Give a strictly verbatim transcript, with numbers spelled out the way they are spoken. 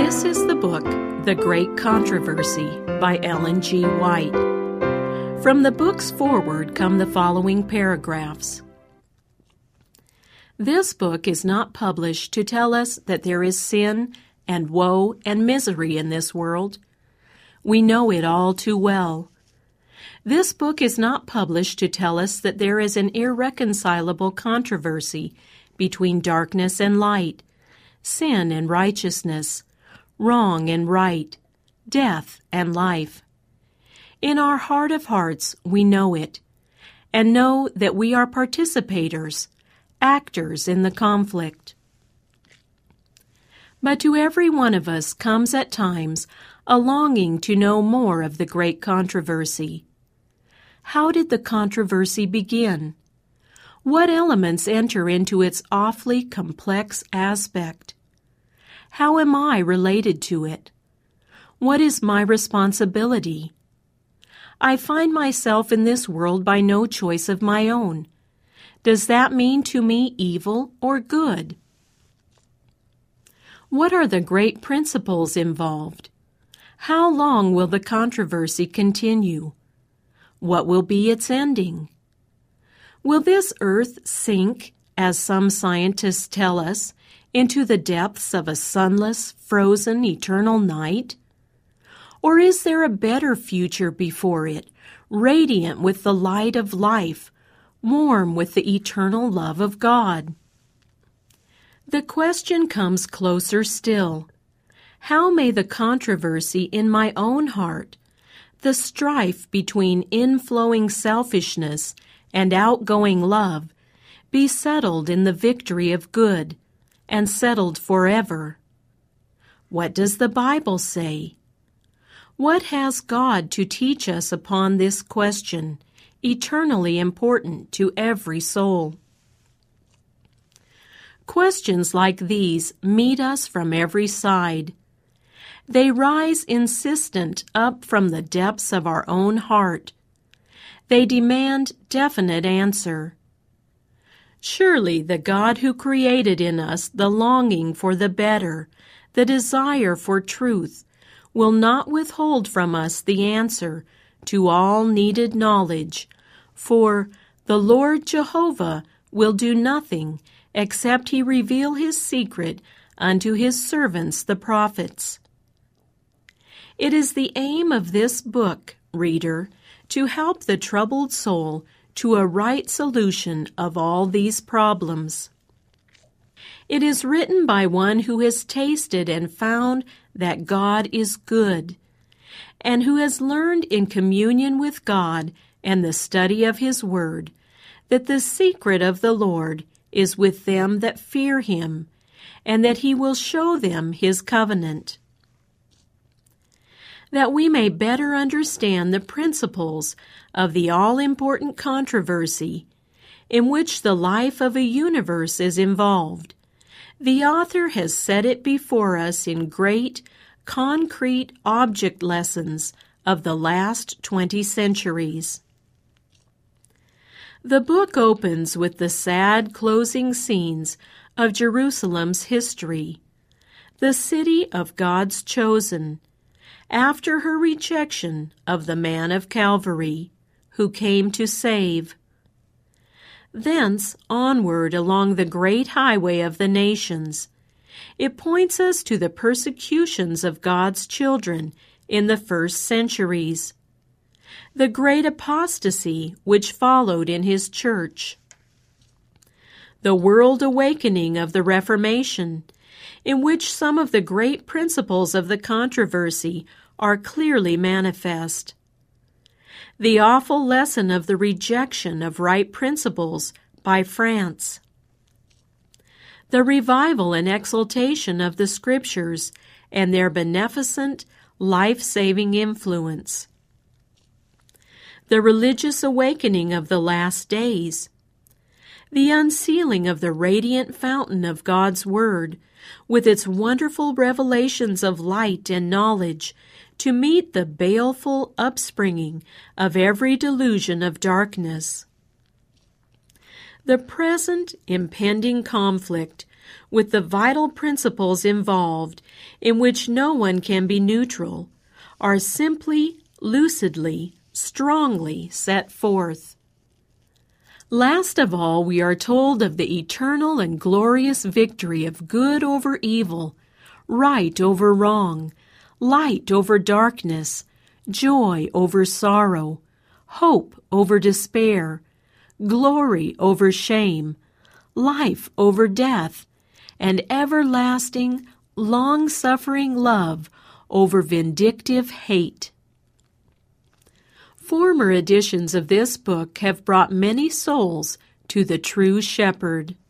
This is the book, The Great Controversy, by Ellen G. White. From the book's foreword come the following paragraphs. This book is not published to tell us that there is sin and woe and misery in this world. We know it all too well. This book is not published to tell us that there is an irreconcilable controversy between darkness and light, sin and righteousness, wrong and right, death and life. In our heart of hearts, we know it, and know that we are participators, actors in the conflict. But to every one of us comes at times a longing to know more of the great controversy. How did the controversy begin? What elements enter into its awfully complex aspect? How am I related to it? What is my responsibility? I find myself in this world by no choice of my own. Does that mean to me evil or good? What are the great principles involved? How long will the controversy continue? What will be its ending? Will this earth sink, as some scientists tell us, into the depths of a sunless, frozen, eternal night? Or is there a better future before it, radiant with the light of life, warm with the eternal love of God? The question comes closer still. How may the controversy in my own heart, the strife between inflowing selfishness and outgoing love, be settled in the victory of good, and settled forever? What does the Bible say? What has God to teach us upon this question, eternally important to every soul? Questions like these meet us from every side. They rise insistent up from the depths of our own heart. They demand definite answer. Surely the God who created in us the longing for the better, the desire for truth, will not withhold from us the answer to all needed knowledge, for the Lord Jehovah will do nothing except he reveal his secret unto his servants the prophets. It is the aim of this book, reader, to help the troubled soul to a right solution of all these problems. It is written by one who has tasted and found that God is good, and who has learned in communion with God and the study of his word that the secret of the Lord is with them that fear him, and that he will show them his covenant. That we may better understand the principles of the all-important controversy in which the life of a universe is involved, the author has set it before us in great, concrete object lessons of the last twenty centuries. The book opens with the sad closing scenes of Jerusalem's history, the city of God's chosen, after her rejection of the man of Calvary, who came to save. Thence onward along the great highway of the nations, it points us to the persecutions of God's children in the first centuries, the great apostasy which followed in his church, the world awakening of the Reformation, in which some of the great principles of the controversy are clearly manifest, the awful lesson of the rejection of right principles by France, the revival and exaltation of the Scriptures and their beneficent, life-saving influence, the religious awakening of the last days, the unsealing of the radiant fountain of God's Word, with its wonderful revelations of light and knowledge, to meet the baleful upspringing of every delusion of darkness. The present impending conflict with the vital principles involved, in which no one can be neutral, are simply, lucidly, strongly set forth. Last of all, we are told of the eternal and glorious victory of good over evil, right over wrong, light over darkness, joy over sorrow, hope over despair, glory over shame, life over death, and everlasting, long-suffering love over vindictive hate. Former editions of this book have brought many souls to the true Shepherd.